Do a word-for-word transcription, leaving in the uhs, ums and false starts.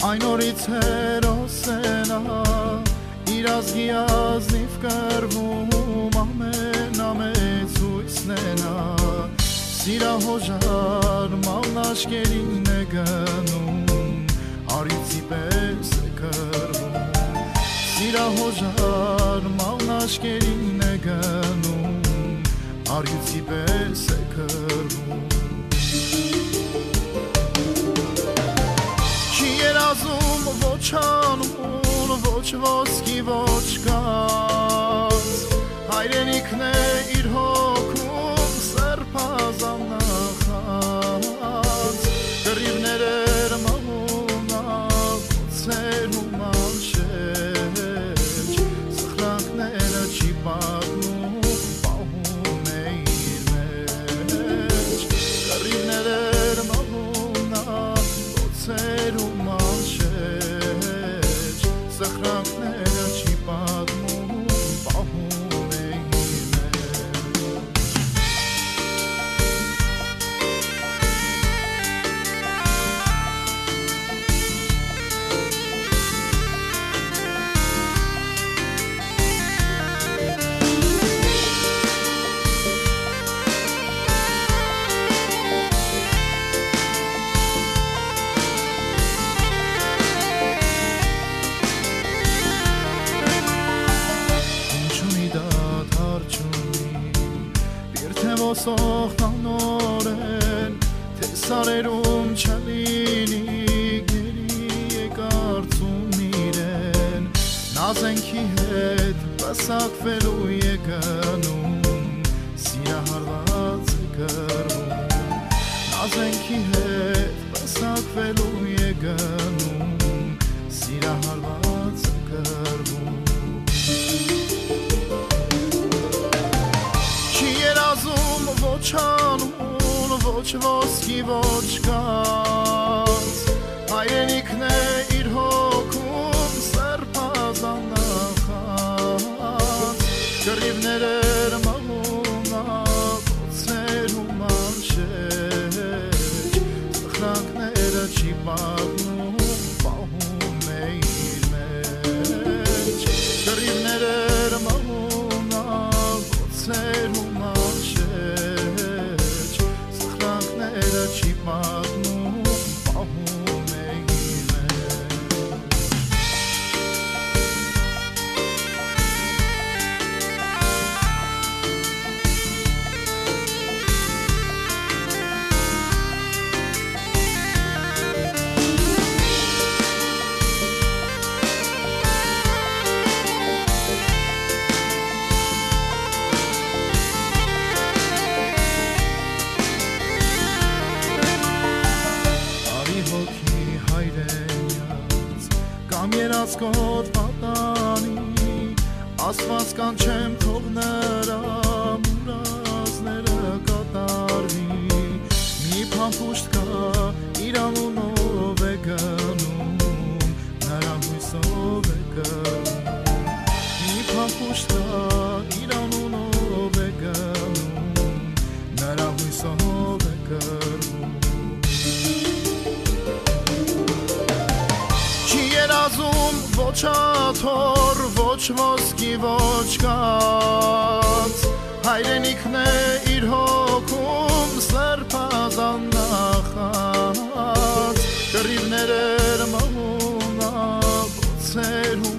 Այն օրից հերոսենա իր ազգի ազնիվ կռվում ամենամեծ հույսնենա Սիրահոժար մալնաշկերին է գնում արիցի պես է կռվում Սիրահոժար մալնաշկերին է գնում արիցի պես է կռվում Երազում ոչ անուն, ոչ ոսկի, ոչ գազ Հայրենիքն է իր հոգում սրբազան նախած Կռիվներ մահունակ, ոցերում անշեջ Սխրանքները չի պատմում, պահում է իր մեջ Կռիվներ մահունակ, ոցերում Սխրանքները չի պատմում, պահում է իր Ոսոխնանորեն թե սարերում չլինի գերի է կարծում իրեն նազենքի հետ պսակվելու է գնում սիրահարված է կռվում նազենքի հետ պսակվելու է գնում սիրահարված է կռվում Ոչ անուն, ոչ ոսկի, ոչ գազ Հայրենիքն է իր հոգում սրբազան նախած Կռիվներ էր մահունակ, ոցերում անշեջ Սխրանքները չի պատմում, պահում է իր մեջ Կռիվներ էր մահունակ, ոցերում չի պատմում, պահում է իր Կամ երազկոտ պատանի ասված կանչեմ թող նրա մուրազները կատարվի Մի փամփուշտ կա իր անունով է գնում նրա հույսով է կռվում Մի փամփուշտ կա իր անունով է գնում նրա հույսով է կռվում Երազում ոչ աթոռ, ոչ ոսկի, ոչ գազ Հայրենիքն է իր հոգում սրբազան նախած Կռիվներ էր մահունակ, ոցերում